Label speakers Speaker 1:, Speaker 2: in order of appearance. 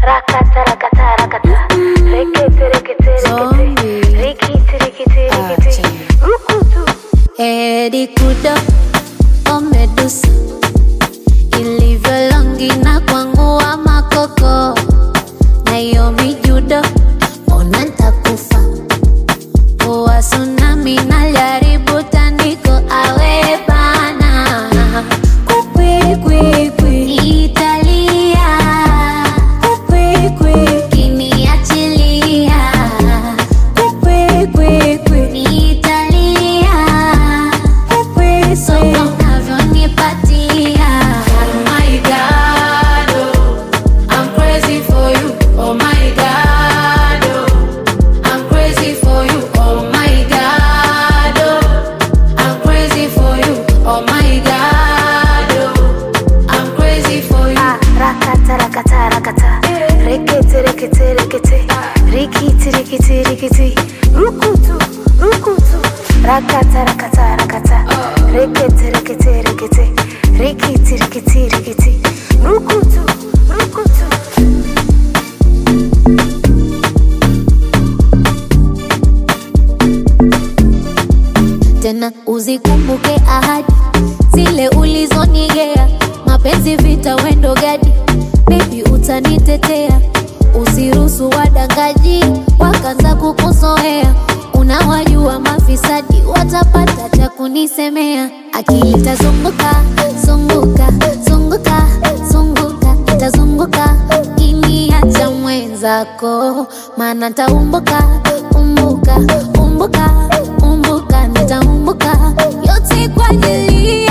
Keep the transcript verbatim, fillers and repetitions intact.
Speaker 1: Rakata rakata rakata. Rekete rekete rekete. Rikiti rikiti rikiti. Rukutu.
Speaker 2: Edi kudo o Medusa, ilivyo longi na kwangu wa makoko. Naomi judo ona nitakufa. Kwa tsunami na jaribu tandiko awe bana. Kukwi kwi kwi Italia. Kukwi kwi kiniachilia. Kukwi kwi kwi Italia. Kukwi so unavyonipatia.
Speaker 3: Oh my God, oh, I'm crazy for you. Oh my God, oh, I'm crazy for you. Oh my God, oh, I'm crazy for you. Oh my God, oh, I'm crazy for you.
Speaker 1: Rakata rakata rakata. Rekete rekete rekete. Rikiti rikiti rikiti. Rukutu rukutu. Rakata rakata rakata. Rekete rekete rekete. Rikiti rikiti rikiti. Rukutu rukutu.
Speaker 2: Tena uzikumbuke ahadi zile ulizonigea. Mapenzi vita wendo gadi, baby utanitetea. Usiruhusu wadangaji wakaanza kukuzoea. Unawajua mafisadi watapata cha kunisemea. Akili itazunguka zunguka zunguka zunguka itazunguka kiniacha mwenzako, maana nitaumbuka umbuka umbuka umbuka nitaumbuka yote kwa ajili